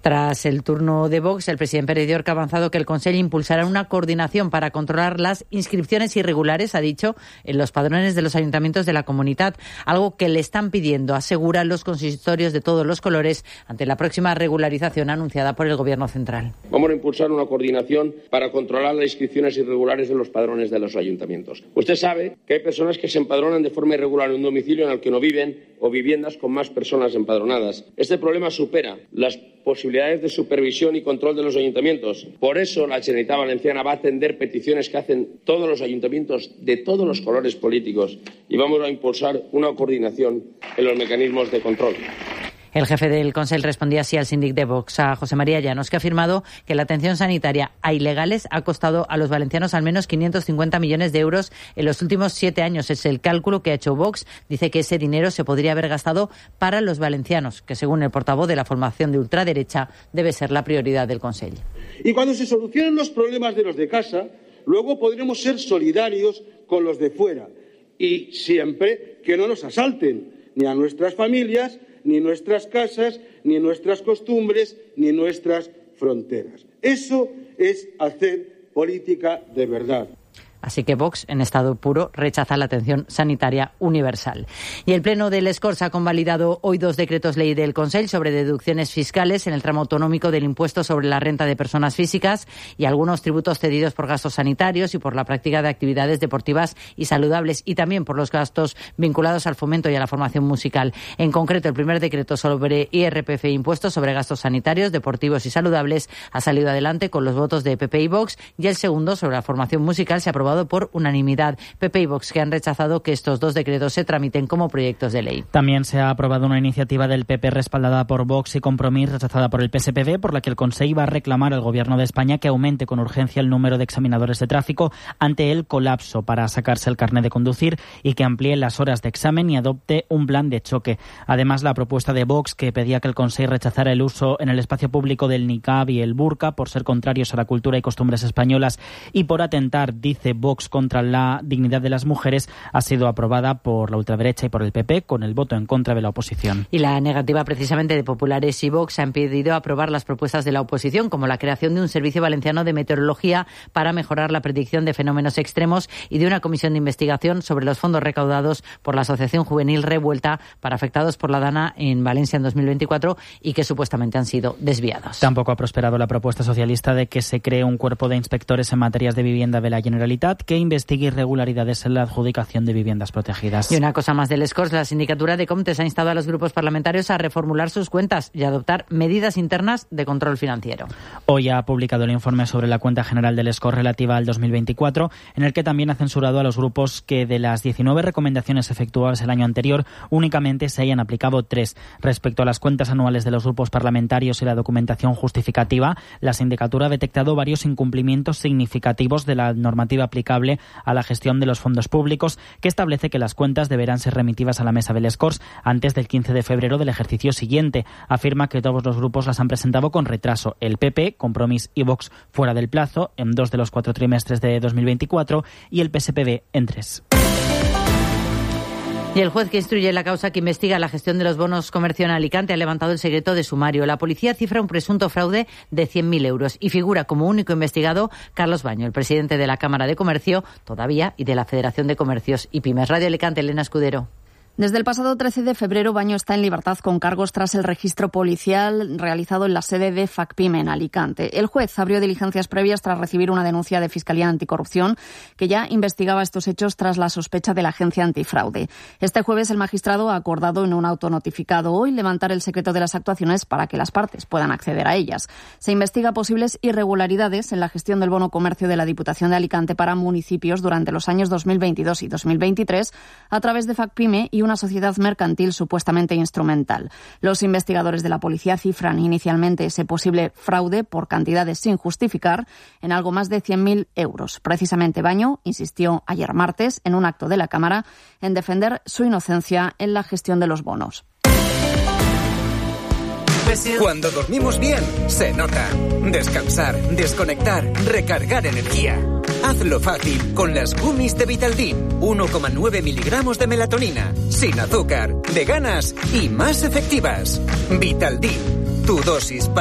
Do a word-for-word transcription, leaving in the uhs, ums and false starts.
Tras el turno de Vox, el presidente Pere Llorca ha avanzado que el Consell impulsará una coordinación para controlar las inscripciones irregulares, ha dicho, en los padrones de los ayuntamientos de la comunidad, algo que le están pidiendo, aseguran los consistorios de todos los colores, ante la próxima regularización anunciada por el Gobierno central. Vamos a impulsar una coordinación para controlar las inscripciones irregulares en los padrones de los ayuntamientos. Usted sabe que hay personas que se empadronan de forma irregular en un domicilio en el que no viven o viviendas con más personas empadronadas. Este problema supera las posibilidades de supervisión y control de los ayuntamientos. Por eso la Generalitat Valenciana va a atender peticiones que hacen todos los ayuntamientos de todos los colores políticos y vamos a impulsar una coordinación en los mecanismos de control. El jefe del Consell respondía así al síndic de Vox, a José María Llanos, que ha afirmado que la atención sanitaria a ilegales ha costado a los valencianos al menos quinientos cincuenta millones de euros en los últimos siete años. Es el cálculo que ha hecho Vox. Dice que ese dinero se podría haber gastado para los valencianos, que según el portavoz de la formación de ultraderecha debe ser la prioridad del Consell. Y cuando se solucionen los problemas de los de casa, luego podremos ser solidarios con los de fuera. Y siempre que no nos asalten, ni a nuestras familias, ni nuestras casas, ni nuestras costumbres, ni nuestras fronteras. Eso es hacer política de verdad. Así que Vox, en estado puro, rechaza la atención sanitaria universal. Y el Pleno del Escorça ha convalidado hoy dos decretos ley del Consell sobre deducciones fiscales en el tramo autonómico del impuesto sobre la renta de personas físicas y algunos tributos cedidos por gastos sanitarios y por la práctica de actividades deportivas y saludables, y también por los gastos vinculados al fomento y a la formación musical. En concreto, el primer decreto sobre I R P F e impuestos sobre gastos sanitarios, deportivos y saludables ha salido adelante con los votos de P P y Vox, y el segundo, sobre la formación musical, se ha aprobado por unanimidad. P P y Vox, que han rechazado que estos dos decretos se tramiten como proyectos de ley. También se ha aprobado una iniciativa del P P respaldada por Vox y Compromís, rechazada por el P S P B, por la que el Consell va a reclamar al Gobierno de España que aumente con urgencia el número de examinadores de tráfico ante el colapso para sacarse el carnet de conducir y que amplíe las horas de examen y adopte un plan de choque. Además, la propuesta de Vox, que pedía que el Consell rechazara el uso en el espacio público del niqab y el burka por ser contrarios a la cultura y costumbres españolas y por atentar, dice Vox, contra la dignidad de las mujeres, ha sido aprobada por la ultraderecha y por el P P, con el voto en contra de la oposición. Y la negativa precisamente de Populares y Vox ha impedido aprobar las propuestas de la oposición, como la creación de un servicio valenciano de meteorología para mejorar la predicción de fenómenos extremos y de una comisión de investigación sobre los fondos recaudados por la Asociación Juvenil Revuelta para afectados por la Dana en Valencia en dos mil veinticuatro y que supuestamente han sido desviados. Tampoco ha prosperado la propuesta socialista de que se cree un cuerpo de inspectores en materias de vivienda de la Generalitat que investigue irregularidades en la adjudicación de viviendas protegidas. Y una cosa más del Escorç, la sindicatura de Comptes ha instado a los grupos parlamentarios a reformular sus cuentas y adoptar medidas internas de control financiero. Hoy ha publicado el informe sobre la cuenta general del Escorç relativa al dos mil veinticuatro, en el que también ha censurado a los grupos que de las diecinueve recomendaciones efectuadas el año anterior únicamente se hayan aplicado tres. Respecto a las cuentas anuales de los grupos parlamentarios y la documentación justificativa, la sindicatura ha detectado varios incumplimientos significativos de la normativa aplicable a la gestión de los fondos públicos, que establece que las cuentas deberán ser remitidas a la mesa del Escorç antes del quince de febrero del ejercicio siguiente. Afirma que todos los grupos las han presentado con retraso. El P P, Compromís y Vox fuera del plazo, en dos de los cuatro trimestres de dos mil veinticuatro, y el P S P B en tres. Y el juez que instruye la causa que investiga la gestión de los bonos comercio en Alicante ha levantado el secreto de sumario. La policía cifra un presunto fraude de cien mil euros y figura como único investigado Carlos Baño, el presidente de la Cámara de Comercio, todavía, y de la Federación de Comercios y Pymes. Radio Alicante, Elena Escudero. Desde el pasado trece de febrero, Baño está en libertad con cargos tras el registro policial realizado en la sede de FACPYME en Alicante. El juez abrió diligencias previas tras recibir una denuncia de Fiscalía Anticorrupción que ya investigaba estos hechos tras la sospecha de la agencia antifraude. Este jueves el magistrado ha acordado en un auto notificado hoy levantar el secreto de las actuaciones para que las partes puedan acceder a ellas. Se investiga posibles irregularidades en la gestión del bono comercio de la Diputación de Alicante para municipios durante los años dos mil veintidós y dos mil veintitrés a través de FACPYME y una sociedad mercantil supuestamente instrumental. Los investigadores de la policía cifran inicialmente ese posible fraude por cantidades sin justificar en algo más de cien mil euros. Precisamente Baño insistió ayer martes en un acto de la Cámara en defender su inocencia en la gestión de los bonos. Cuando dormimos bien, se nota. Descansar, desconectar, recargar energía. Hazlo fácil con las gummies de Vitaldin. uno coma nueve miligramos de melatonina, sin azúcar, veganas y más efectivas. Vitaldin, tu dosis para